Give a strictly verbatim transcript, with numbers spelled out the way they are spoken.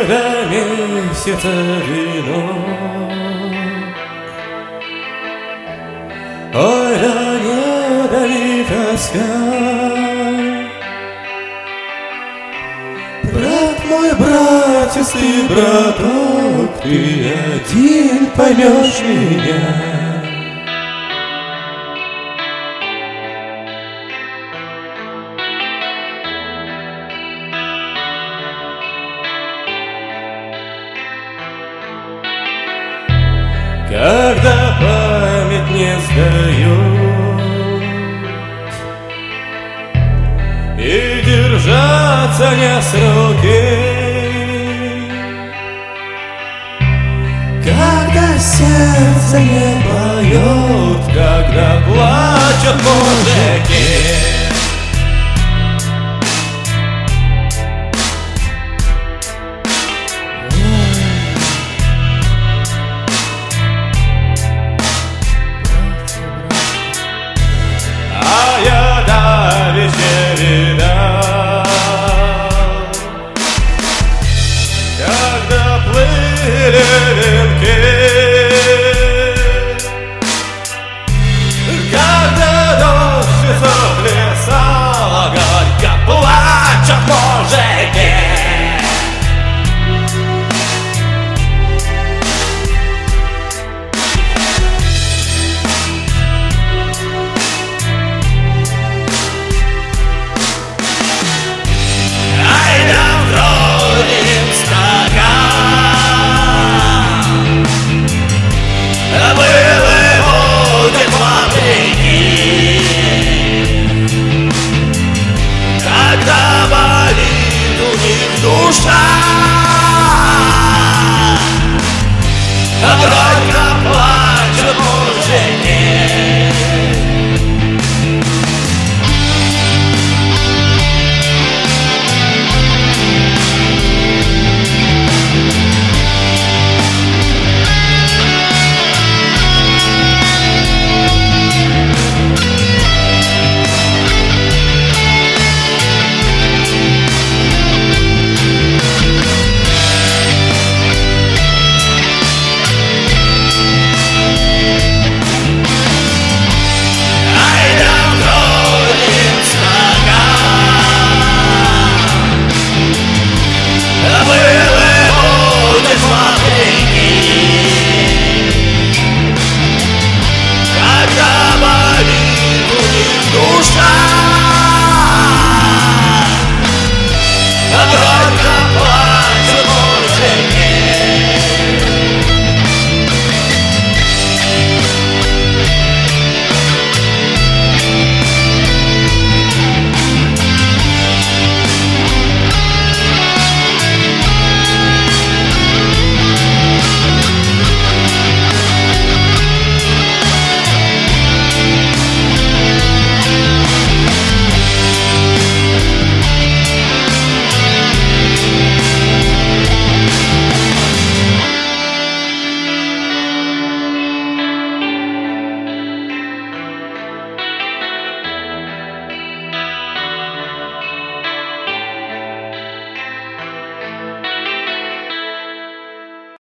Когда месяца вино, ой, да не дави тоска. Брат мой, братец, ты, браток, ты один поймешь меня. Когда память не сдает и держаться не с руки, когда сердце не поет, когда плачут мужики. Когда плыли венки, когда дождь заплясал, горько плачут мужики. Когда болит у них душа,